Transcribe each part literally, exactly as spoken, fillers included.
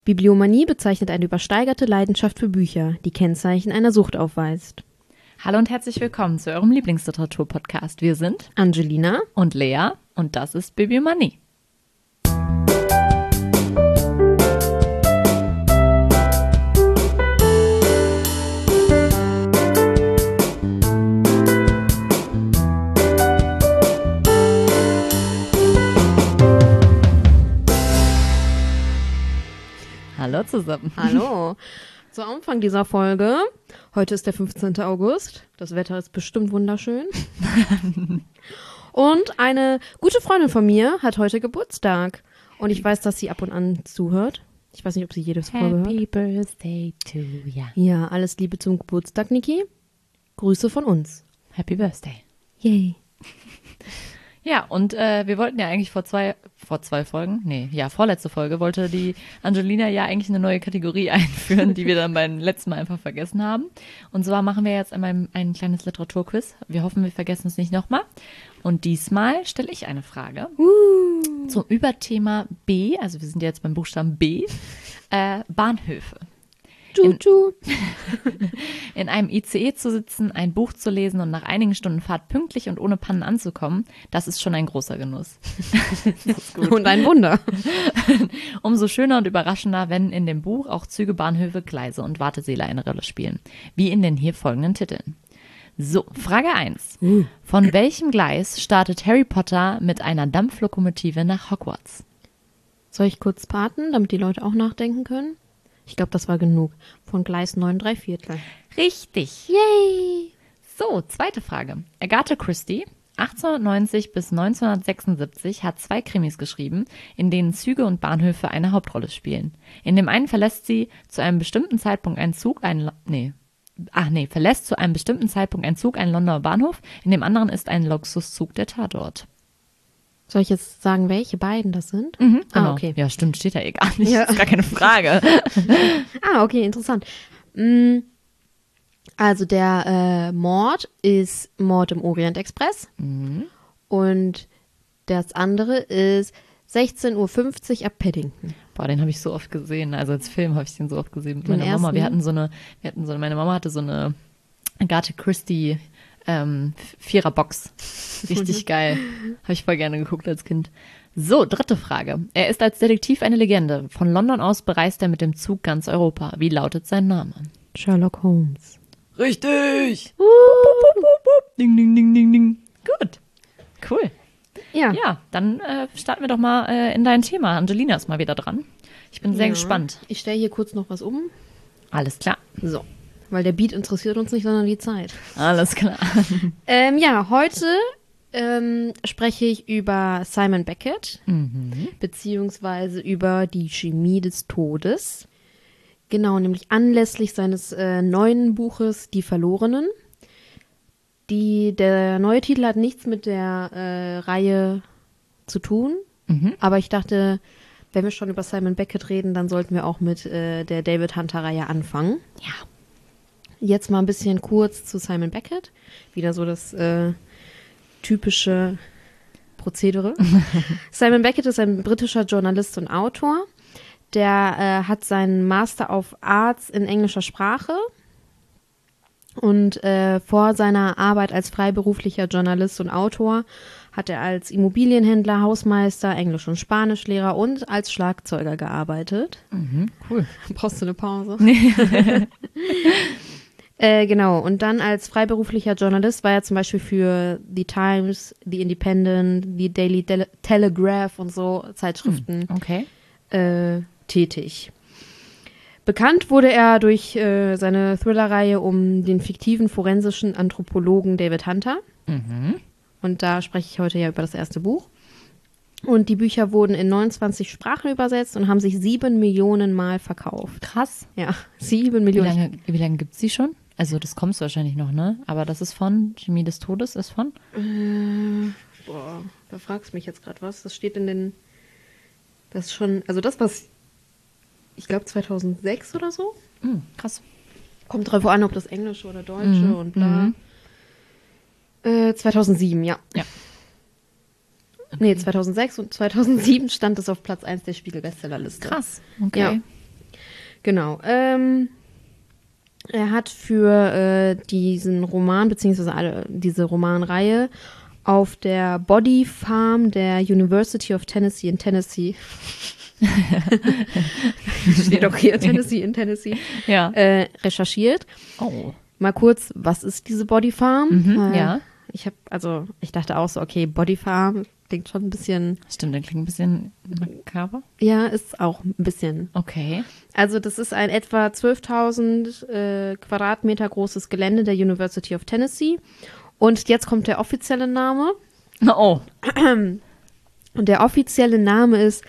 Bibliomanie bezeichnet eine übersteigerte Leidenschaft für Bücher, die Kennzeichen einer Sucht aufweist. Hallo und herzlich willkommen zu eurem Lieblingsliteratur-Podcast. Wir sind Angelina und Lea und das ist Bibliomanie. Hallo zusammen. Hallo. Zu Anfang dieser Folge, heute ist der fünfzehnten August, das Wetter ist bestimmt wunderschön. Und eine gute Freundin von mir hat heute Geburtstag. Und ich weiß, dass sie ab und an zuhört. Ich weiß nicht, ob sie jedes Folge hört. Happy Birthday to ya. Ja, alles Liebe zum Geburtstag, Niki. Grüße von uns. Happy Birthday. Yay. Ja, und äh, wir wollten ja eigentlich vor zwei, vor zwei Folgen, nee, ja, vorletzte Folge, wollte die Angelina ja eigentlich eine neue Kategorie einführen, die wir dann beim letzten Mal einfach vergessen haben. Und zwar machen wir jetzt einmal ein kleines Literaturquiz. Wir hoffen, wir vergessen es nicht nochmal. Und diesmal stelle ich eine Frage Uh. zum Überthema B, also wir sind jetzt beim Buchstaben B, äh, Bahnhöfe. Tschu, tschu. In einem I C E zu sitzen, ein Buch zu lesen und nach einigen Stunden Fahrt pünktlich und ohne Pannen anzukommen, das ist schon ein großer Genuss. Das ist gut. Und ein Wunder. Umso schöner und überraschender, wenn in dem Buch auch Züge, Bahnhöfe, Gleise und Wartesäle eine Rolle spielen. Wie in den hier folgenden Titeln. So, Frage eins. Uh. Von welchem Gleis startet Harry Potter mit einer Dampflokomotive nach Hogwarts? Soll ich kurz paten, damit die Leute auch nachdenken können? Ich glaube, das war genug. Von Gleis neun, drei Viertel. Richtig. Yay! So, zweite Frage. Agatha Christie, achtzehnhundertneunzig bis neunzehnhundertsechsundsiebzig, hat zwei Krimis geschrieben, in denen Züge und Bahnhöfe eine Hauptrolle spielen. In dem einen verlässt sie zu einem bestimmten Zeitpunkt einen Zug, einen, Lo- nee, ach nee, verlässt zu einem bestimmten Zeitpunkt ein Zug einen Londoner Bahnhof, in dem anderen ist ein Luxuszug der Tatort. Soll ich jetzt sagen, welche beiden das sind? Mhm, Ah, genau. okay. Ja, stimmt, steht da eh gar nicht. Ja. Das ist gar keine Frage. Ah, okay, interessant. Mm, Also der äh, Mord ist Mord im Orient Express Mhm. und das andere ist sechzehn Uhr fünfzig ab Paddington. Boah, den habe ich so oft gesehen. Also als Film habe ich den so oft gesehen mit Den meiner Mama. Wir ersten? hatten so eine, wir hatten so, meine Mama hatte so eine Agatha Christie ähm, Viererbox. Richtig geil. Habe ich voll gerne geguckt als Kind. So, dritte Frage. Er ist als Detektiv eine Legende. Von London aus bereist er mit dem Zug ganz Europa. Wie lautet sein Name? Sherlock Holmes. Richtig. Ding, ding, ding, ding, ding. Gut. Cool. Ja. Ja, dann äh, starten wir doch mal äh, in dein Thema. Angelina ist mal wieder dran. Ich bin sehr Ja. gespannt. Ich stelle hier kurz noch was um. Alles klar. So. Weil der Beat interessiert uns nicht, sondern die Zeit. Alles klar. Ähm, ja, heute ähm, spreche ich über Simon Beckett, Mhm. beziehungsweise über die Chemie des Todes. Genau, nämlich anlässlich seines äh, neuen Buches Die Verlorenen. Die, der neue Titel hat nichts mit der äh, Reihe zu tun, Mhm. aber ich dachte, wenn wir schon über Simon Beckett reden, dann sollten wir auch mit äh, der David Hunter-Reihe anfangen. Ja. Jetzt mal ein bisschen kurz zu Simon Beckett. Wieder so das äh, typische Prozedere. Simon Beckett ist ein britischer Journalist und Autor. Der äh, hat seinen Master of Arts in englischer Sprache. Und äh, vor seiner Arbeit als freiberuflicher Journalist und Autor hat er als Immobilienhändler, Hausmeister, Englisch- und Spanischlehrer und als Schlagzeuger gearbeitet. Mhm. Cool. Brauchst du eine Pause? Äh, genau, und dann als freiberuflicher Journalist war er zum Beispiel für The Times, The Independent, The Daily Tele- Telegraph und so Zeitschriften Okay. äh, tätig. Bekannt wurde er durch äh, seine Thriller-Reihe um den fiktiven forensischen Anthropologen David Hunter. Mhm. Und da spreche ich heute ja über das erste Buch. Und die Bücher wurden in neunundzwanzig Sprachen übersetzt und haben sich sieben Millionen Mal verkauft. Krass. Ja, sieben Wie Millionen. lange, wie lange gibt es die schon? Also das kommst du wahrscheinlich noch, ne? Aber das ist von, Chemie des Todes ist von? Äh, boah, da fragst du mich jetzt gerade was. Das steht in den, das ist schon, also das, was, ich glaube zweitausendsechs oder so. Mhm. Krass. Kommt drauf an, ob das Englische oder Deutsche Mhm, und bla. mhm. Äh, zweitausendsieben, ja. Ja. Nee, zweitausendsechs und zweitausendsieben stand es auf Platz eins der Spiegel-Bestsellerliste. Krass. Okay. Ja. Genau. Ähm, er hat für äh, diesen Roman, beziehungsweise alle, diese Romanreihe auf der Body Farm der University of Tennessee in Tennessee. Steht auch hier, Tennessee in Tennessee. Ja. Äh, recherchiert. Oh. Mal kurz, was ist diese Body Farm? Mhm, äh, ja. Ich habe, also ich dachte auch so, okay, Body Farm klingt schon ein bisschen, Stimmt, der klingt ein bisschen makaber. ja, ist auch ein bisschen. Okay. Also das ist ein etwa zwölftausend äh, Quadratmeter großes Gelände der University of Tennessee. Und jetzt kommt der offizielle Name. Oh. Und der offizielle Name ist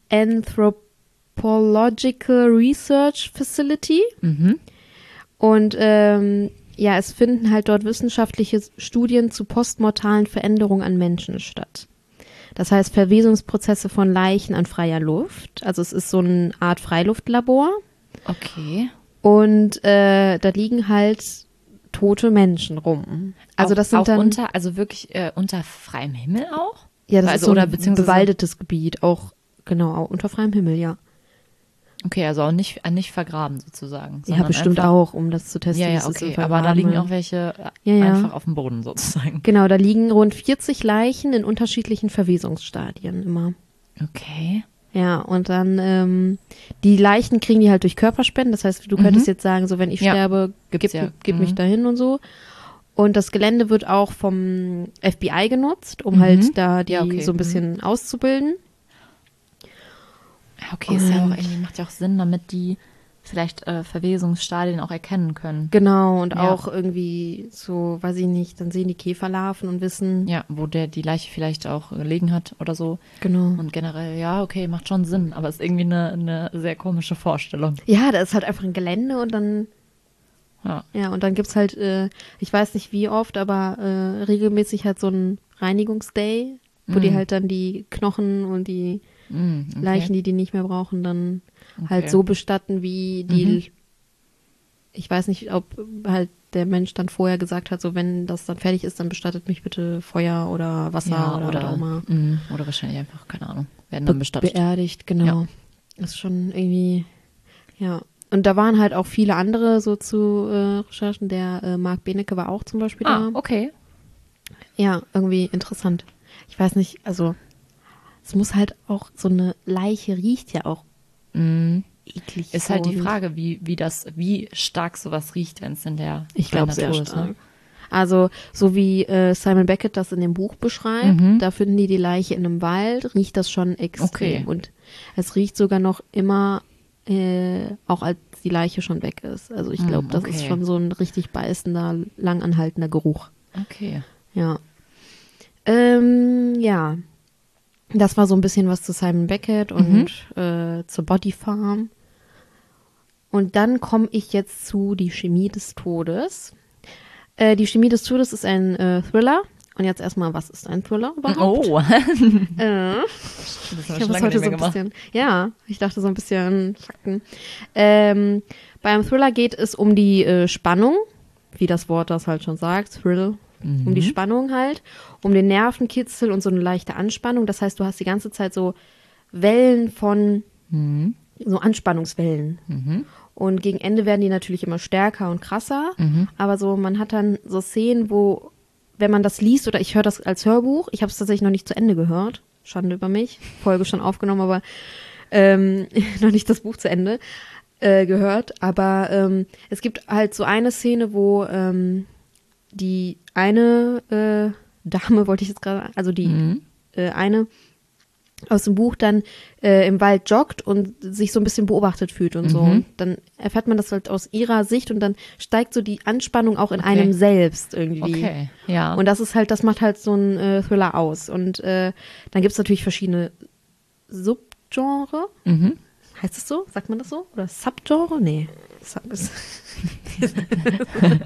Anthropological Research Facility. Mhm. Und ähm, ja, es finden halt dort wissenschaftliche Studien zu postmortalen Veränderungen an Menschen statt. Das heißt Verwesungsprozesse von Leichen an freier Luft. Also es ist so eine Art Freiluftlabor. Okay. Und äh, da liegen halt tote Menschen rum. Also auch, das sind auch dann unter, also wirklich äh, unter freiem Himmel auch? ja, das also, ist so oder ein beziehungsweise- bewaldetes Gebiet, auch genau auch unter freiem Himmel, ja. Okay, also auch nicht, äh, nicht vergraben sozusagen. Ja, sondern bestimmt einfach, auch, um das zu testen. Ja, wie ja, es ist im okay. Aber da liegen Vergraben. auch welche äh, Ja, ja. einfach auf dem Boden sozusagen. Genau, da liegen rund vierzig Leichen in unterschiedlichen Verwesungsstadien immer. Okay. Ja, und dann ähm, die Leichen kriegen die halt durch Körperspenden. Das heißt, du könntest Mhm. jetzt sagen, so wenn ich Ja, sterbe, gibt's gib, ja. gib mich Mhm. dahin und so. Und das Gelände wird auch vom F B I genutzt, um Mhm. halt da die Ja, okay. so ein bisschen auszubilden. Ja, okay, ist ja auch Und- irgendwie, macht ja auch Sinn, damit die vielleicht äh, Verwesungsstadien auch erkennen können. Genau, und Ja. auch irgendwie so, weiß ich nicht, dann sehen die Käferlarven und wissen, Ja, wo der die Leiche vielleicht auch gelegen hat oder so. genau. Und generell, ja, okay, macht schon Sinn, aber ist irgendwie eine, eine sehr komische Vorstellung. Ja, da ist halt einfach ein Gelände und dann, Ja. ja, und dann gibt's halt, äh, ich weiß nicht wie oft, aber äh, regelmäßig halt so ein Reinigungsday, wo die Mhm. halt dann die Knochen und die Mm, okay. Leichen, die die nicht mehr brauchen, dann Okay. halt so bestatten, wie die, Mhm. ich weiß nicht, ob halt der Mensch dann vorher gesagt hat, so wenn das dann fertig ist, dann bestattet mich bitte Feuer oder Wasser ja, oder, oder, oder auch immer. mm, oder wahrscheinlich einfach, keine Ahnung, werden dann Be bestattet. beerdigt, genau. Ja. Ist schon irgendwie, ja. Und da waren halt auch viele andere so zu äh, Recherchen. Der äh, Marc Benecke war auch zum Beispiel Ah, da. okay. Ja, irgendwie interessant. Ich weiß nicht, also es muss halt auch, so eine Leiche riecht ja auch Mm. eklig. Ist halt die und- Frage, wie, wie das, wie stark sowas riecht, wenn es in der, Ich der glaube sehr Natur ist, stark. ne? Also so wie äh, Simon Beckett das in dem Buch beschreibt, Mhm. da finden die die Leiche in einem Wald, riecht das schon extrem. Okay. Und es riecht sogar noch immer, äh, auch als die Leiche schon weg ist. Also ich Mm, glaube, das ist okay. schon so ein richtig beißender, langanhaltender Geruch. Okay. Ja. Ähm, ja. Das war so ein bisschen was zu Simon Beckett und äh, zur Body Farm. Und dann komme ich jetzt zu Die Chemie des Todes. Äh, die Chemie des Todes ist ein äh, Thriller. Und jetzt erstmal, was ist ein Thriller überhaupt? Oh, Äh, das haben ich wir habe schon das lange heute nicht so mehr ein gemacht. bisschen, ja, ich dachte so ein bisschen Fakten. Ähm, beim Thriller geht es um die äh, Spannung, wie das Wort das halt schon sagt, Thrill, um die Spannung halt, um den Nervenkitzel und so eine leichte Anspannung. Das heißt, du hast die ganze Zeit so Wellen von, Mhm. so Anspannungswellen. Mhm. Und gegen Ende werden die natürlich immer stärker und krasser. Mhm. Aber so, man hat dann so Szenen, wo, wenn man das liest, oder ich höre das als Hörbuch, ich habe es tatsächlich noch nicht zu Ende gehört. Schande über mich. Folge schon aufgenommen, aber ähm, noch nicht das Buch zu Ende äh, gehört. Aber ähm, es gibt halt so eine Szene, wo ähm, die eine äh, Dame, wollte ich jetzt gerade, also die Mhm. äh, eine aus dem Buch dann äh, im Wald joggt und sich so ein bisschen beobachtet fühlt und so. Mhm. Und dann erfährt man das halt aus ihrer Sicht und dann steigt so die Anspannung auch in Okay. einem selbst irgendwie. Okay, ja. Und das ist halt, das macht halt so ein äh, Thriller aus. Und äh, dann gibt es natürlich verschiedene Subgenre. Mhm. Heißt es so? Sagt man das so? Oder Subgenre? Nee. Sub ist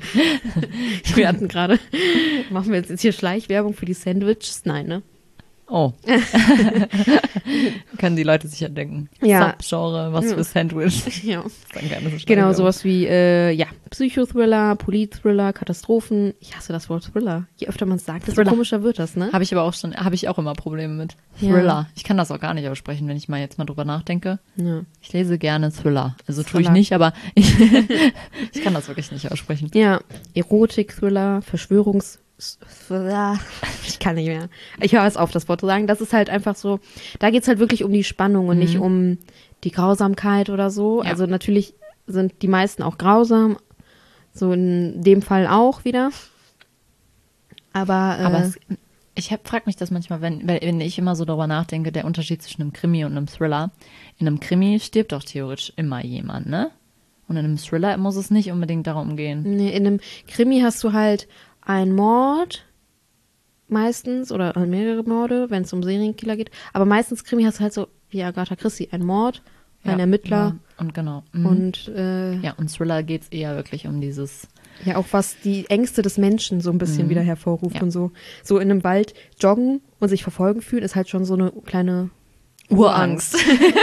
wir hatten gerade, machen wir jetzt, jetzt hier Schleichwerbung für die Sandwiches? Nein, ne? Oh. Können die Leute sich ja denken. Ja. Subgenre, was für Sandwich. Ja. Dann keine so Genau, Steigerung. sowas wie, äh, ja, Psychothriller, Polit-Thriller, Katastrophen. Ich hasse das Wort Thriller. Je öfter man es sagt, desto Thriller. komischer wird das, ne? Habe ich aber auch schon, habe ich auch immer Probleme mit. Ja. Thriller. Ich kann das auch gar nicht aussprechen, wenn ich mal jetzt mal drüber nachdenke. Ja. Ich lese gerne Thriller. Also tue ich Thriller. nicht, aber ich, ich kann das wirklich nicht aussprechen. Ja, Erotik-Thriller, Verschwörungs... Ich kann nicht mehr. Ich höre es auf, das Wort zu sagen. Das ist halt einfach so, da geht es halt wirklich um die Spannung und nicht um die Grausamkeit oder so. Ja. Also natürlich sind die meisten auch grausam, so in dem Fall auch wieder. Aber, äh, Aber es, ich frage mich das manchmal, wenn, wenn ich immer so darüber nachdenke, der Unterschied zwischen einem Krimi und einem Thriller. In einem Krimi stirbt doch theoretisch immer jemand, ne? Und in einem Thriller muss es nicht unbedingt darum gehen. nee, in einem Krimi hast du halt einen Mord meistens oder mehrere Morde, wenn es um Serienkiller geht. Aber meistens Krimi hast du halt so wie Agatha Christie, ein Mord, ein Ja, Ermittler ja, und genau. Mhm. und äh, ja, und Thriller geht es eher wirklich um dieses. ja, auch was die Ängste des Menschen so ein bisschen wieder hervorruft Ja. und so. So in einem Wald joggen und sich verfolgen fühlen, ist halt schon so eine kleine Urangst.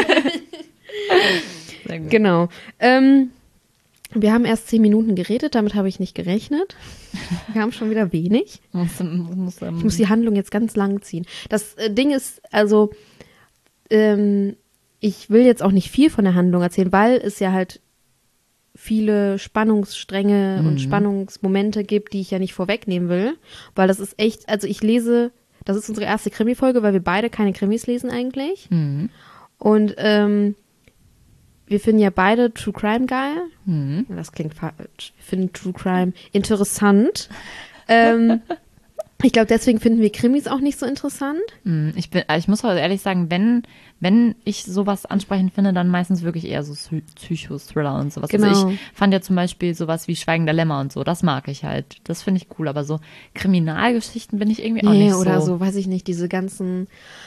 Sehr gut. Genau. Ähm, wir haben erst zehn Minuten geredet, damit habe ich nicht gerechnet. Wir haben schon wieder wenig. Muss, muss, ähm, Ich muss die Handlung jetzt ganz lang ziehen. Das äh, Ding ist, also, ähm, ich will jetzt auch nicht viel von der Handlung erzählen, weil es ja halt viele Spannungsstränge und Spannungsmomente gibt, die ich ja nicht vorwegnehmen will. Weil das ist echt, also ich lese, das ist unsere erste Krimi-Folge, weil wir beide keine Krimis lesen eigentlich. Mhm. Und ähm, wir finden ja beide True Crime geil. Mhm. Das klingt falsch. Wir finden True Crime interessant. ähm, ich glaube, deswegen finden wir Krimis auch nicht so interessant. Mhm. Ich, bin, ich muss aber ehrlich sagen, wenn, wenn ich sowas ansprechend finde, dann meistens wirklich eher so Psy- Psychothriller und sowas. Genau. Also ich fand ja zum Beispiel sowas wie Schweigender Lämmer und so, das mag ich halt. Das finde ich cool, aber so Kriminalgeschichten bin ich irgendwie auch Nee, nicht so. oder so, weiß ich nicht, diese ganzen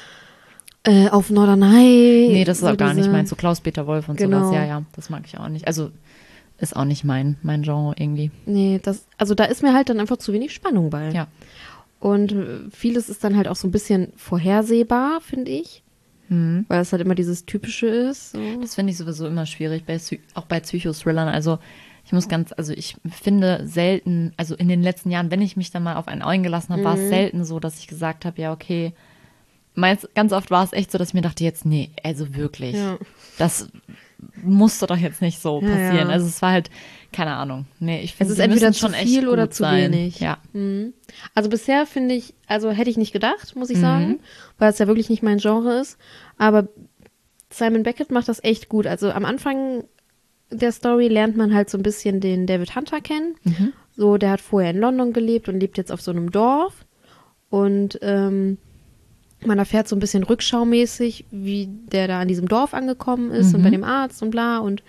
äh, auf Norderney. Nee, das ist so auch gar diese, nicht meins. So Klaus-Peter Wolf und Genau. sowas. Ja, ja, das mag ich auch nicht. Also ist auch nicht mein, mein Genre irgendwie. Nee, das, also da ist mir halt dann einfach zu wenig Spannung bei. Ja. Und äh, vieles ist dann halt auch so ein bisschen vorhersehbar, finde ich. Mhm. Weil es halt immer dieses Typische ist. So. Das finde ich sowieso immer schwierig, bei, Psy- auch bei Psychothrillern. Also ich muss ganz, also ich finde selten, also in den letzten Jahren, wenn ich mich dann mal auf einen eingelassen habe, war es selten so, dass ich gesagt habe, ja, okay. Meist, ganz oft war es echt so, dass ich mir dachte, jetzt, nee, also wirklich. Ja. Das musste doch jetzt nicht so Ja, passieren. ja. Also es war halt, keine Ahnung. Nee, ich Es finde, ist die entweder müssen zu schon echt viel oder gut zu sein. wenig. Ja. Mhm. Also bisher finde ich, also hätte ich nicht gedacht, muss ich Mhm. sagen, weil es ja wirklich nicht mein Genre ist. Aber Simon Beckett macht das echt gut. Also am Anfang der Story lernt man halt so ein bisschen den David Hunter kennen. Mhm. So, der hat vorher in London gelebt und lebt jetzt auf so einem Dorf. Und ähm, man erfährt so ein bisschen rückschaumäßig, wie der da an diesem Dorf angekommen ist und bei dem Arzt und bla. Und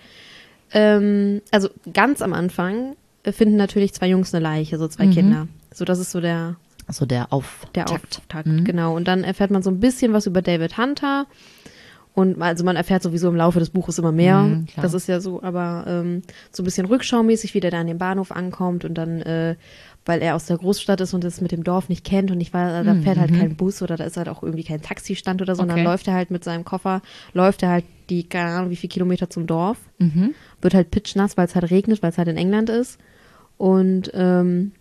ähm, also ganz am Anfang äh, finden natürlich zwei Jungs eine Leiche, so zwei Kinder. So, das ist so der, So der Auftakt. der Auftakt, genau. Und dann erfährt man so ein bisschen was über David Hunter. Und also man erfährt sowieso im Laufe des Buches immer mehr. Mhm, klar. Das ist ja so, aber ähm, so ein bisschen rückschaumäßig, wie der da an dem Bahnhof ankommt und dann, äh, weil er aus der Großstadt ist und es mit dem Dorf nicht kennt und ich war, da fährt halt kein Bus oder da ist halt auch irgendwie kein Taxistand oder so, und dann Okay. läuft er halt mit seinem Koffer, läuft er halt die, keine Ahnung, wie viele Kilometer zum Dorf, Mhm. wird halt pitschnass, weil es halt regnet, weil es halt in England ist und ähm,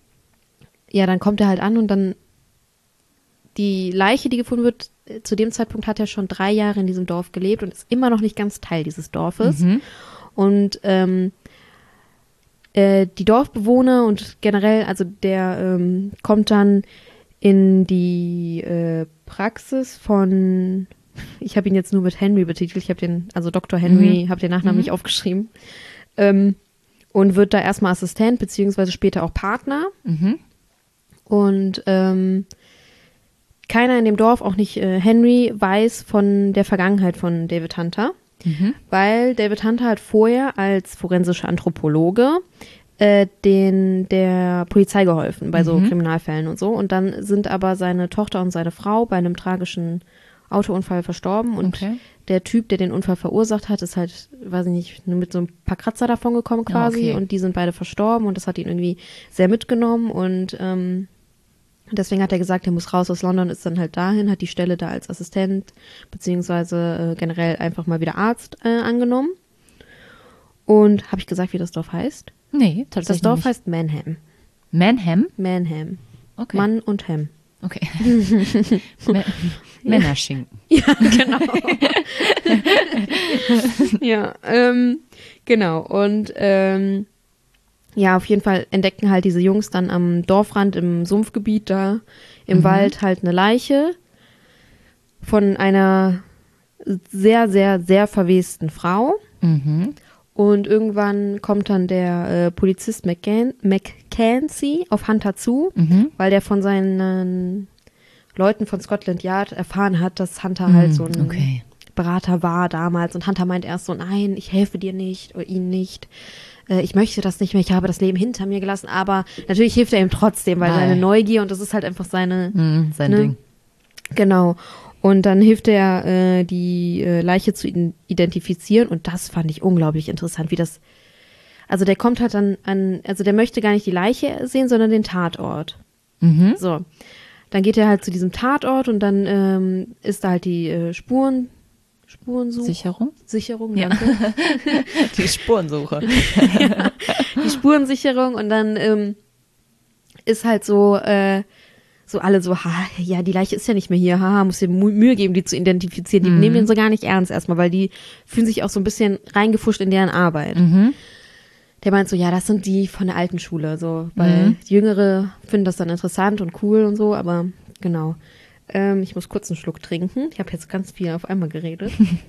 ja, dann kommt er halt an und dann die Leiche, die gefunden wird, äh, zu dem Zeitpunkt hat er schon drei Jahre in diesem Dorf gelebt und ist immer noch nicht ganz Teil dieses Dorfes. Mhm. Und ähm, äh, die Dorfbewohner und generell, also der ähm, kommt dann in die äh, Praxis von, ich habe ihn jetzt nur mit Henry betitelt, ich habe den, also Doktor Henry, habe den Nachnamen nicht aufgeschrieben, ähm, und wird da erstmal Assistent, beziehungsweise später auch Partner. Mhm. Und ähm, keiner in dem Dorf, auch nicht äh, Henry, weiß von der Vergangenheit von David Hunter, Mhm. weil David Hunter hat vorher als forensischer Anthropologe äh, den, der Polizei geholfen bei so Kriminalfällen und so. Und dann sind aber seine Tochter und seine Frau bei einem tragischen Autounfall verstorben und Okay. der Typ, der den Unfall verursacht hat, ist halt, weiß ich nicht, nur mit so ein paar Kratzer davon gekommen quasi okay. und die sind beide verstorben und das hat ihn irgendwie sehr mitgenommen und ähm, Deswegen hat er gesagt, er muss raus aus London, ist dann halt dahin, hat die Stelle da als Assistent beziehungsweise äh, generell einfach mal wieder Arzt äh, angenommen. Und habe ich gesagt, wie das Dorf heißt? Nee, tatsächlich Das Dorf nicht. heißt Manham. Manham? Manham. Okay. Mann und Ham. Okay. M- Männerschinken. Ja, genau. ja, ähm, genau. Und ähm, ja, auf jeden Fall entdecken halt diese Jungs dann am Dorfrand im Sumpfgebiet da im Mhm. Wald halt eine Leiche von einer sehr, sehr, sehr verwesten Frau. Mhm. Und irgendwann kommt dann der äh, Polizist McCan- Mackenzie auf Hunter zu, Mhm. weil der von seinen Leuten von Scotland Yard erfahren hat, dass Hunter halt so ein Okay. Berater war damals. Und Hunter meint erst so, nein, ich helfe dir nicht oder ihnen nicht. Äh, ich möchte das nicht mehr, ich habe das Leben hinter mir gelassen. Aber natürlich hilft er ihm trotzdem, weil Weil- seine Neugier und das ist halt einfach seine, Mhm, sein Ne? Ding. genau. Und dann hilft er, äh, die äh, Leiche zu in- identifizieren. Und das fand ich unglaublich interessant, wie das, also der kommt halt dann an, also der möchte gar nicht die Leiche sehen, sondern den Tatort. Mhm. So, dann geht er halt zu diesem Tatort und dann ähm, ist da halt die äh, Spuren, Spurensuche. Sicherung? Sicherung, Ja. danke. Die Spurensuche. Die Spurensicherung und dann ähm, ist halt so, äh, so alle so, ha, ja, die Leiche ist ja nicht mehr hier, haha, muss dir Mu- Mühe geben, die zu identifizieren. Die Mhm. nehmen den so gar nicht ernst erstmal, weil die fühlen sich auch so ein bisschen reingefuscht in deren Arbeit. Mhm. Der meint so, ja, das sind die von der alten Schule, so, weil Mhm. die Jüngere finden das dann interessant und cool und so, aber genau. Ähm, ich muss kurz einen Schluck trinken. Ich habe jetzt ganz viel auf einmal geredet.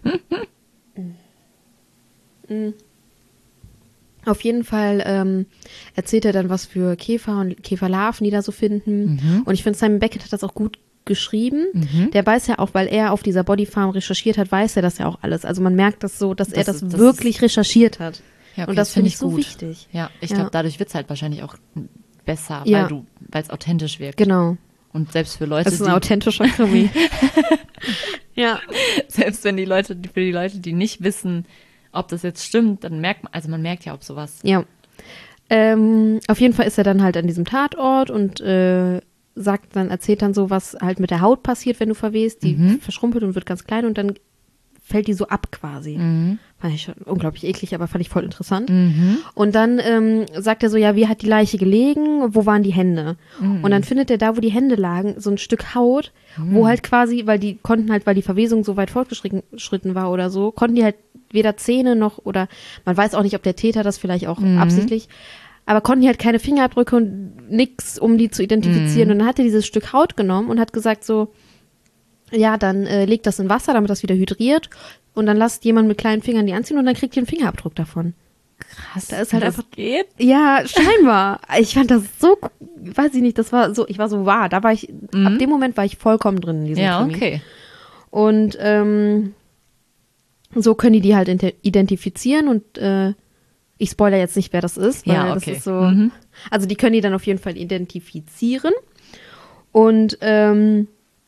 Mm. Auf jeden Fall ähm, erzählt er dann, was für Käfer und Käferlarven die da so finden. Mhm. Und ich finde, Simon Beckett hat das auch gut geschrieben. Mhm. Der weiß ja auch, weil er auf dieser Bodyfarm recherchiert hat, weiß er das ja auch alles. Also man merkt das so, dass er Das das, ist- das wirklich recherchiert hat. Ja, okay, und das, find finde ich so gut. wichtig. Ja, ich Ja. glaube, dadurch wird es halt wahrscheinlich auch besser, Ja. weil du, weil es authentisch wirkt. Genau. Und selbst für Leute, Das ist ein die, authentischer Krimi. ja. selbst wenn die Leute, für die Leute, die nicht wissen, ob das jetzt stimmt, dann merkt man, also man merkt ja, ob sowas. Ja. Ähm, auf jeden Fall ist er dann halt an diesem Tatort und äh, sagt dann, erzählt dann so, was halt mit der Haut passiert, wenn du verwehst. Die Mhm. verschrumpelt und wird ganz klein und dann fällt die so ab quasi. Mhm. Fand ich schon unglaublich eklig, aber fand ich voll interessant. Mhm. Und dann ähm, sagt er so, ja, wie hat die Leiche gelegen? Wo waren die Hände? Mhm. Und dann findet er da, wo die Hände lagen, so ein Stück Haut, wo halt quasi, weil die konnten halt, weil die Verwesung so weit fortgeschritten war oder so, konnten die halt weder Zähne noch oder man weiß auch nicht, ob der Täter das vielleicht auch Mhm. absichtlich, aber konnten die halt keine Fingerabdrücke und nix, um die zu identifizieren. Mhm. Und dann hat er dieses Stück Haut genommen und hat gesagt so, ja, dann äh, legt das in Wasser, damit das wieder hydriert und dann lasst jemand mit kleinen Fingern die anziehen und dann kriegt ihr einen Fingerabdruck davon. Krass. Da ist halt das einfach- geht. Ja, scheinbar. Ich fand das so, weiß ich nicht, das war so, ich war so wahr. Da war ich, Mhm. ab dem Moment war ich vollkommen drin in diesem Ja, Krimi. okay. Und ähm, so können die die halt inte- identifizieren und äh, ich spoilere jetzt nicht, wer das ist, weil Ja, okay. das ist so, Mhm. also die können die dann auf jeden Fall identifizieren und ähm,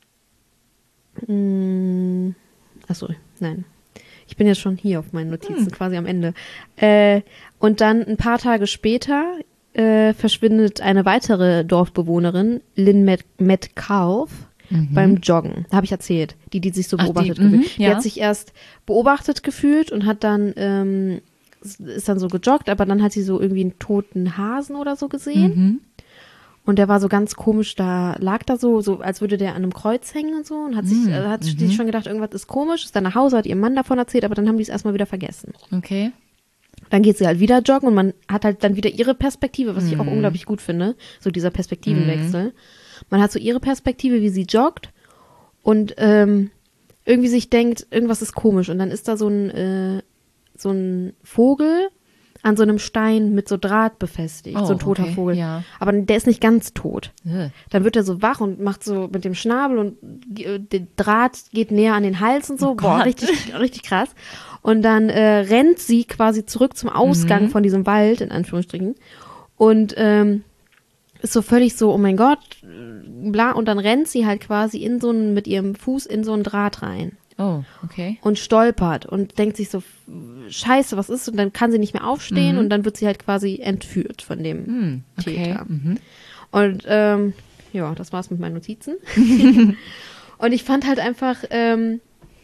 mh, achso, nein. Ich bin jetzt schon hier auf meinen Notizen, Hm. quasi am Ende. Äh, und dann ein paar Tage später äh, verschwindet eine weitere Dorfbewohnerin, Lynn Met Metcalf, Mhm. beim Joggen. Da habe ich erzählt, die, die sich so Ach, die, beobachtet mhm, gefühlt. Die ja. hat sich erst beobachtet gefühlt und hat dann, ähm, ist dann so gejoggt, aber dann hat sie so irgendwie einen toten Hasen oder so gesehen. Mhm. Und der war so ganz komisch, da lag da so, so als würde der an einem Kreuz hängen und so und hat sich, Mhm, äh, hat mhm. sich schon gedacht, irgendwas ist komisch, ist dann nach Hause, hat ihrem Mann davon erzählt, aber dann haben die es erstmal wieder vergessen. Okay. Dann geht sie halt wieder joggen und man hat halt dann wieder ihre Perspektive, was ich auch Mhm. unglaublich gut finde, so dieser Perspektivenwechsel. Man hat so ihre Perspektive, wie sie joggt und ähm, irgendwie sich denkt, irgendwas ist komisch und dann ist da so ein, äh, so ein Vogel an so einem Stein mit so Draht befestigt, Oh, so ein toter okay, Vogel. ja. Aber der ist nicht ganz tot. Äh. Dann wird er so wach und macht so mit dem Schnabel und äh, der Draht geht näher an den Hals und so. Oh Boah, Gott. richtig, richtig krass. Und dann äh, rennt sie quasi zurück zum Ausgang Mhm. von diesem Wald, in Anführungsstrichen. Und ähm, ist so völlig so, oh mein Gott, bla. Und dann rennt sie halt quasi in so einen, mit ihrem Fuß in so einen Draht rein. Oh, okay. Und stolpert und denkt sich so, scheiße, was ist? Und dann kann sie nicht mehr aufstehen Mhm. und dann wird sie halt quasi entführt von dem Hm, okay. Täter. Mhm. Und ähm, ja, das war's mit meinen Notizen. Und ich fand halt einfach ähm,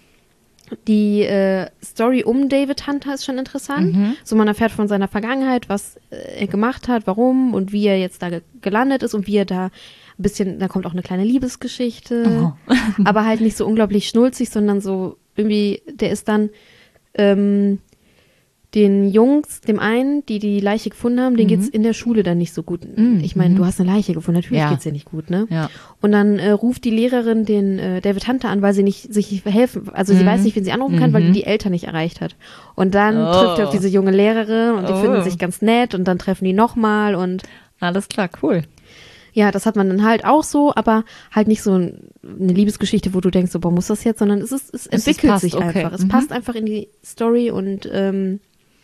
die äh, Story um David Hunter ist schon interessant. Mhm. So, man erfährt von seiner Vergangenheit, was äh, er gemacht hat, warum und wie er jetzt da ge- gelandet ist und wie er da ein bisschen, da kommt auch eine kleine Liebesgeschichte, Oh. aber halt nicht so unglaublich schnulzig, sondern so irgendwie, der ist dann ähm, den Jungs, dem einen, die die Leiche gefunden haben, denen Mhm. geht's in der Schule dann nicht so gut. Mhm. Ich meine, du hast eine Leiche gefunden, natürlich Ja. geht's dir nicht gut, ne? Ja. Und dann äh, ruft die Lehrerin den äh, David Hunter an, weil sie nicht sich nicht helfen, also sie Mhm. weiß nicht, wen sie anrufen kann, weil Mhm. die die Eltern nicht erreicht hat. Und dann Oh. trifft er auf diese junge Lehrerin und die Oh. finden sich ganz nett und dann treffen die nochmal und Alles klar, cool. ja, das hat man dann halt auch so, aber halt nicht so ein, eine Liebesgeschichte, wo du denkst, so, boah, muss das jetzt, sondern es ist, es Es entwickelt passt, sich okay. einfach. Es Mhm. passt einfach in die Story und ähm,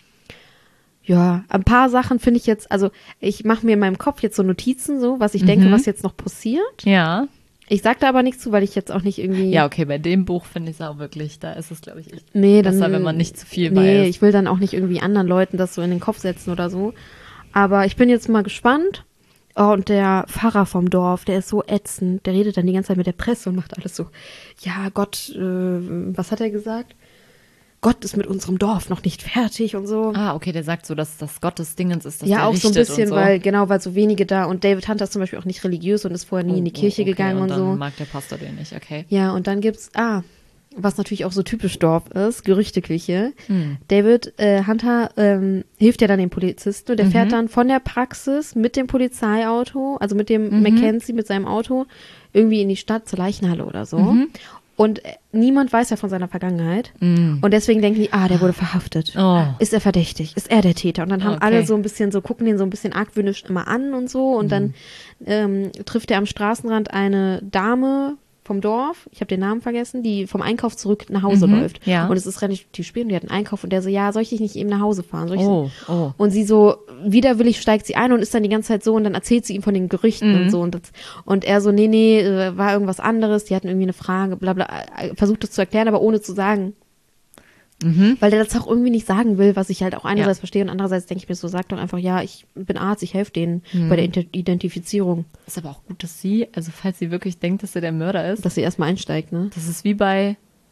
ja, ein paar Sachen finde ich jetzt, also ich mache mir in meinem Kopf jetzt so Notizen, so, was ich denke, Mhm. was jetzt noch passiert. Ja. Ich sag da aber nichts zu, weil ich jetzt auch nicht irgendwie. Ja, okay, bei dem Buch finde ich es auch wirklich, da ist es, glaube ich, echt nee, dann, besser, wenn man nicht zu viel Nee, weiß. ich will dann auch nicht irgendwie anderen Leuten das so in den Kopf setzen oder so. Aber ich bin jetzt mal gespannt. Oh, und der Pfarrer vom Dorf, der ist so ätzend. Der redet dann die ganze Zeit mit der Presse und macht alles so. Ja, Gott, äh, was hat er gesagt? Gott ist mit unserem Dorf noch nicht fertig und so. Ah, okay, der sagt so, dass das Gottes Dingens ist, dass ja, der auch so ein richtet bisschen, und so. weil, genau, weil so wenige da. Und David Hunter ist zum Beispiel auch nicht religiös und ist vorher nie in die Oh, Kirche okay, gegangen und, und so. dann mag der Pastor den nicht, okay. Ja, und dann gibt's, ah, was natürlich auch so typisch Dorf ist, Gerüchteküche. Hm. David äh, Hunter ähm, hilft ja dann dem Polizisten und der Mhm. fährt dann von der Praxis mit dem Polizeiauto, also mit dem Mhm. Mackenzie, mit seinem Auto, irgendwie in die Stadt zur Leichenhalle oder so. Mhm. Und äh, niemand weiß ja von seiner Vergangenheit. Mhm. Und deswegen denken die, ah, der wurde verhaftet. Oh. Ist er verdächtig? Ist er der Täter? Und dann haben Okay. alle so ein bisschen so, gucken den so ein bisschen argwöhnisch immer an und so. Und Mhm. dann ähm, trifft er am Straßenrand eine Dame vom Dorf, ich habe den Namen vergessen, die vom Einkauf zurück nach Hause Mhm, läuft. ja. Und es ist relativ spät und die hat einen Einkauf und der so, ja, soll ich dich nicht eben nach Hause fahren? Soll ich Oh, oh. Und sie so, widerwillig steigt sie ein und ist dann die ganze Zeit so und dann erzählt sie ihm von den Gerüchten Mhm. und so. Und, das, und er so, nee, nee, äh, war irgendwas anderes, die hatten irgendwie eine Frage, bla bla, äh, versucht es zu erklären, aber ohne zu sagen. Mhm. Weil der das auch irgendwie nicht sagen will, was ich halt auch einerseits Ja. verstehe und andererseits denke ich mir so, sag doch einfach, ja, ich bin Arzt, ich helfe denen Mhm. bei der Inter- Identifizierung, Ist aber auch gut, dass sie, also falls sie wirklich denkt, dass er der Mörder ist, dass sie erstmal einsteigt, ne? das ist wie bei,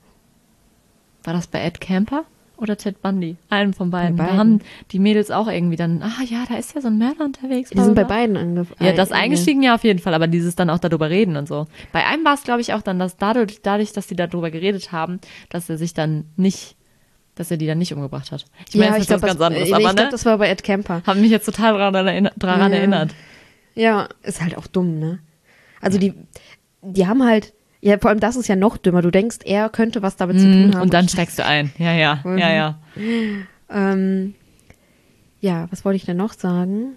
war das bei Ed Kemper oder Ted Bundy? Einen von beiden. Bei Da beiden. haben die Mädels auch irgendwie dann, ah ja, da ist ja so ein Mörder unterwegs. Die sind bei bla, bla. beiden angefangen. Ja, das eingestiegen ja auf jeden Fall, aber dieses dann auch darüber reden und so. Bei einem war es, glaube ich, auch dann, dass dadurch, dadurch, dass die darüber geredet haben, dass er sich dann nicht, dass er die dann nicht umgebracht hat. Ich meine, Ja, das ich ist glaube, was das, ganz anderes, äh, aber ich ne, glaube, das war bei Ed Kemper. haben mich jetzt total daran erinnert. Daran Ja. erinnert. Ja, ist halt auch dumm, ne? Also die, die haben halt, ja, vor allem das ist ja noch dümmer. Du denkst, er könnte was damit zu tun Mm, haben. und dann steigst du ein. Ja, ja, Mhm. ja, ja. Ähm, ja, was wollte ich denn noch sagen?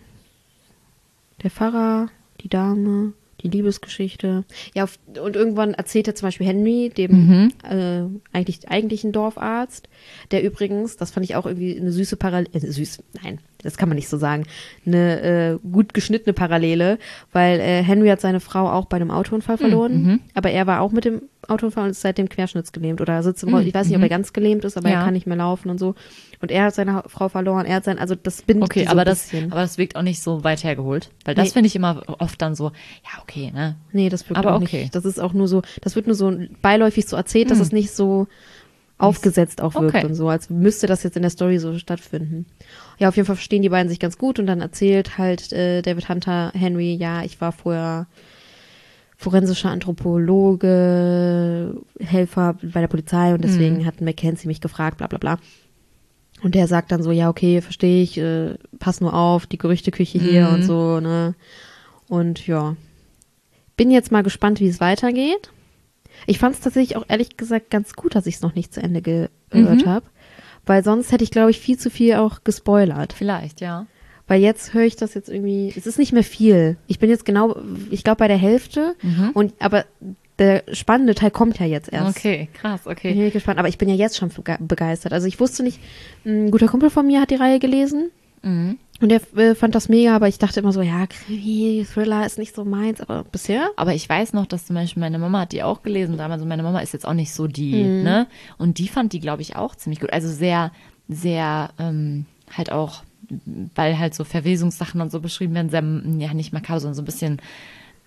Der Pfarrer, die Dame, die Liebesgeschichte. Ja, auf, und irgendwann erzählt er zum Beispiel Henry, dem Mhm. äh, eigentlich eigentlichen Dorfarzt, der übrigens, das fand ich auch irgendwie eine süße Parallele, äh, süß, nein, das kann man nicht so sagen, eine äh, gut geschnittene Parallele, weil äh, Henry hat seine Frau auch bei einem Autounfall verloren, mhm. aber er war auch mit dem Autounfall und ist seitdem querschnittsgelähmt oder sitzt im Mhm, Roll- ich weiß nicht, ob mhm. er ganz gelähmt ist, aber Ja. er kann nicht mehr laufen und so. Und er hat seine Frau verloren, er hat sein, also das bindet Okay, die so aber ein das, bisschen. aber das wirkt auch nicht so weit hergeholt. Weil das Nee. finde ich immer oft dann so, ja, okay, ne? Nee, das wird Aber auch okay. nicht. Das ist auch nur so, das wird nur so beiläufig so erzählt, dass Hm. es nicht so aufgesetzt auch wirkt Okay. und so, als müsste das jetzt in der Story so stattfinden. Ja, auf jeden Fall verstehen die beiden sich ganz gut und dann erzählt halt äh, David Hunter Henry, ja, ich war vorher forensischer Anthropologe, Helfer bei der Polizei und deswegen Hm. hat Mackenzie mich gefragt, bla bla bla. Und der sagt dann so, ja, okay, verstehe ich, äh, pass nur auf, die Gerüchteküche hier Mhm. und so, ne. Und ja, bin jetzt mal gespannt, wie es weitergeht. Ich fand es tatsächlich auch ehrlich gesagt ganz gut, dass ich es noch nicht zu Ende gehört Mhm. habe, weil sonst hätte ich, glaube ich, viel zu viel auch gespoilert. Vielleicht, ja. Weil jetzt höre ich das jetzt irgendwie, es ist nicht mehr viel. Ich bin jetzt genau, ich glaube bei der Hälfte Mhm. und aber der spannende Teil kommt ja jetzt erst. Okay, krass, Bin okay. ich gespannt, aber ich bin ja jetzt schon bege- begeistert. Also ich wusste nicht, ein guter Kumpel von mir hat die Reihe gelesen Mhm. und der äh, fand das mega, aber ich dachte immer so, ja, Krimi, Thriller ist nicht so meins, aber bisher. Aber ich weiß noch, dass zum Beispiel meine Mama hat die auch gelesen damals und meine Mama ist jetzt auch nicht so die, Mhm. ne? Und die fand die, glaube ich, auch ziemlich gut. Also sehr, sehr, ähm, halt auch, weil halt so Verwesungssachen und so beschrieben werden, sehr, ja, nicht makaber, sondern so ein bisschen,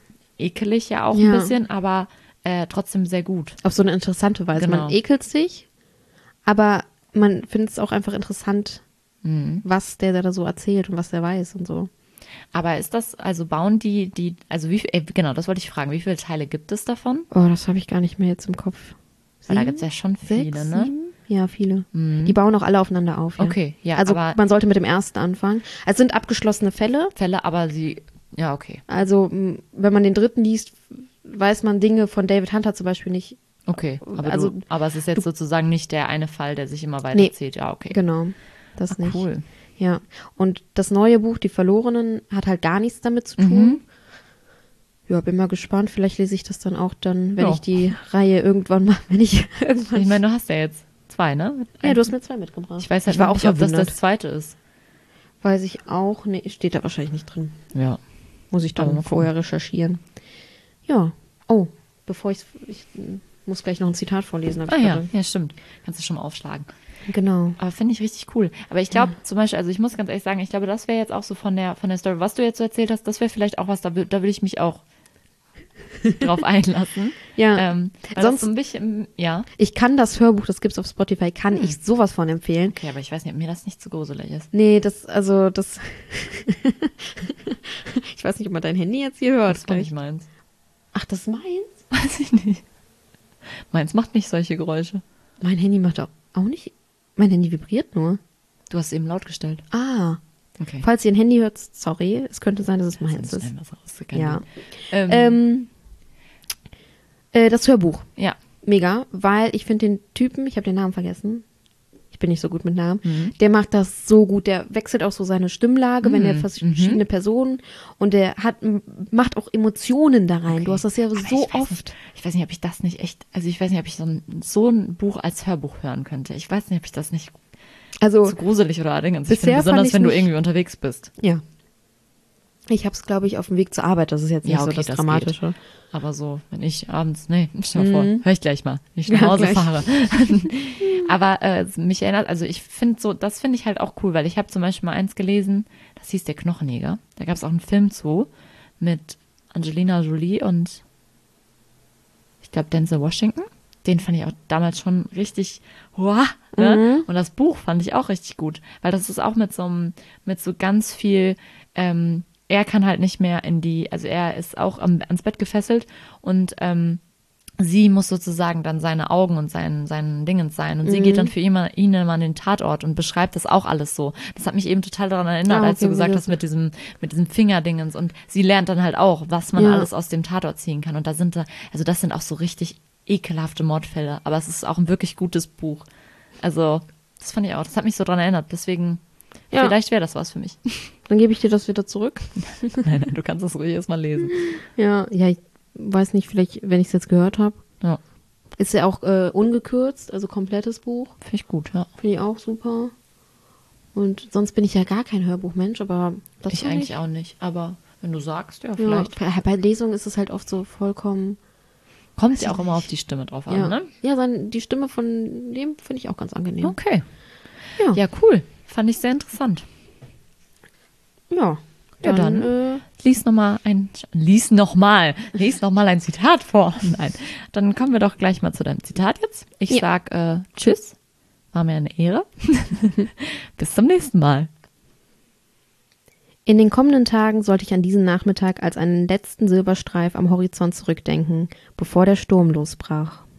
ekelig ja auch Ja. ein bisschen, aber äh, trotzdem sehr gut. Auf so eine interessante Weise. Genau. Man ekelt sich, aber man findet es auch einfach interessant, Mhm. was der da so erzählt und was der weiß und so. Aber ist das, also bauen die, die, also wie viel, äh, genau, das wollte ich fragen, wie viele Teile gibt es davon? Oh, das habe ich gar nicht mehr jetzt im Kopf. Weil da Sieben? gibt es ja schon viele, Sechs, ne? sieben? Ja, viele. Mhm. Die bauen auch alle aufeinander auf. Ja. Okay, ja, Also aber man sollte mit dem ersten anfangen. Es sind abgeschlossene Fälle. Fälle, aber sie, ja, okay. Also m, wenn man den dritten liest, weiß man Dinge von David Hunter zum Beispiel nicht. Okay, aber, Also, du, aber es ist jetzt sozusagen nicht der eine Fall, der sich immer Nee. weiterzählt. Ja, okay. Genau, das Ah, nicht. cool. Ja, und das neue Buch, Die Verlorenen, hat halt gar nichts damit zu Mhm. tun. Ja, bin mal gespannt. Vielleicht lese ich das dann auch dann, wenn Ja. ich die Reihe irgendwann mal, wenn ich irgendwann. Ich meine, du hast ja jetzt zwei, ne? ja, du hast mir zwei mitgebracht. Ich weiß halt ich war noch auch nicht, ob das verwundert. das zweite ist. Weiß ich auch. Nee, steht da wahrscheinlich nicht drin. Ja. Muss ich Aber dann mal gucken. vorher recherchieren. Ja. Oh, bevor ich, ich muss gleich noch ein Zitat vorlesen. hab Ah ich ja, gerade. ja, stimmt. Kannst du schon mal aufschlagen. Genau. Aber finde ich richtig cool. Aber ich glaube zum Beispiel, also ich muss ganz ehrlich sagen, ich glaube, das wäre jetzt auch so von der, von der Story, was du jetzt so erzählt hast, das wäre vielleicht auch was, da, will- da will ich mich auch drauf einlassen. Ja. Ähm, weil Sonst- das so ein bisschen, ja. Ich kann das Hörbuch, das gibt's auf Spotify, kann Hm. ich sowas von empfehlen. Okay, aber ich weiß nicht, ob mir das nicht zu gruselig ist. Nee, das, also, das. Ich weiß nicht, ob man dein Handy jetzt hier hört. Das war Gleich. nicht meins. Ach, das ist meins? Weiß ich nicht. Meins macht nicht solche Geräusche. Mein Handy macht auch, auch nicht. Mein Handy vibriert nur. Du hast eben laut gestellt. Ah. Okay. Falls ihr ein Handy hört, sorry. Es könnte sein, dass es meins Sonst ist. schneiden wir es raus, ist kein Ja. Ding. Ähm, Ähm, äh, das Hörbuch. ja. Mega, weil ich finde den Typen, ich habe den Namen vergessen. Ich bin nicht so gut mit Namen. Mhm. Der macht das so gut. Der wechselt auch so seine Stimmlage, wenn er Mhm. verschiedene Personen und der hat m- macht auch Emotionen da rein. Du hast das ja Aber so ich weiß oft. Nicht, ich weiß nicht, ob ich das nicht echt, also ich weiß nicht, ob ich so ein, so ein Buch als Hörbuch hören könnte. Ich weiß nicht, ob ich das nicht Also zu gruselig oder allerdings. Ich Bisher finde, fand besonders ich's wenn du nicht- irgendwie unterwegs bist. ja. Ich habe es, glaube ich, auf dem Weg zur Arbeit. Das ist jetzt nicht Ja, so okay, das das Dramatische. Aber so, wenn ich abends, nee, stell mal vor, Mhm. hör ich gleich mal, wenn ich nach Ja, Hause gleich. fahre. Aber äh, mich erinnert, also ich finde so, das finde ich halt auch cool, weil ich habe zum Beispiel mal eins gelesen, das hieß Der Knochenjäger. Da gab es auch einen Film zu mit Angelina Jolie und ich glaube Denzel Washington. Den fand ich auch damals schon richtig, wow, ne? Mhm. Und das Buch fand ich auch richtig gut, weil das ist auch mit so einem, mit so ganz viel, ähm, er kann halt nicht mehr in die, also er ist auch am, ans Bett gefesselt und ähm, sie muss sozusagen dann seine Augen und sein, seinen Dingens sein. Und sie Mhm. geht dann für ihn, mal- ihn immer an den Tatort und beschreibt das auch alles so. Das hat mich eben total daran erinnert, Ah, als du okay, gesagt wie hast mit diesem, mit diesem Fingerdingens. Und sie lernt dann halt auch, was man Ja. alles aus dem Tatort ziehen kann. Und da sind da, also das sind auch so richtig ekelhafte Mordfälle. Aber es ist auch ein wirklich gutes Buch. Also, das fand ich auch. Das hat mich so daran erinnert. Deswegen, Ja. vielleicht wäre das was für mich. Dann gebe ich dir das wieder zurück. nein, nein, du kannst das ruhig erstmal lesen. Ja, ja, ich weiß nicht, vielleicht, wenn ich es jetzt gehört habe. Ja, Ist ja auch äh, ungekürzt, also komplettes Buch. finde ich gut, ja. Finde ich auch super. Und sonst bin ich ja gar kein Hörbuchmensch, aber das Ich fand eigentlich auch nicht. Aber wenn du sagst, ja, Ja, vielleicht. bei, bei Lesungen ist es halt oft so vollkommen. Kommt ja auch immer auf die Stimme drauf an, Ja, ne? ja sein, die Stimme von dem finde ich auch ganz angenehm. Okay. Ja. Ja, cool. Fand ich sehr interessant. Ja, Ja, dann. Äh, Lies nochmal ein, lies nochmal, lies nochmal ein Zitat vor. Nein. Dann kommen wir doch gleich mal zu deinem Zitat jetzt. Ich Ja. sag äh, Tschüss. War mir eine Ehre. Bis zum nächsten Mal. in den kommenden Tagen sollte ich an diesen Nachmittag als einen letzten Silberstreif am Horizont zurückdenken, bevor der Sturm losbrach.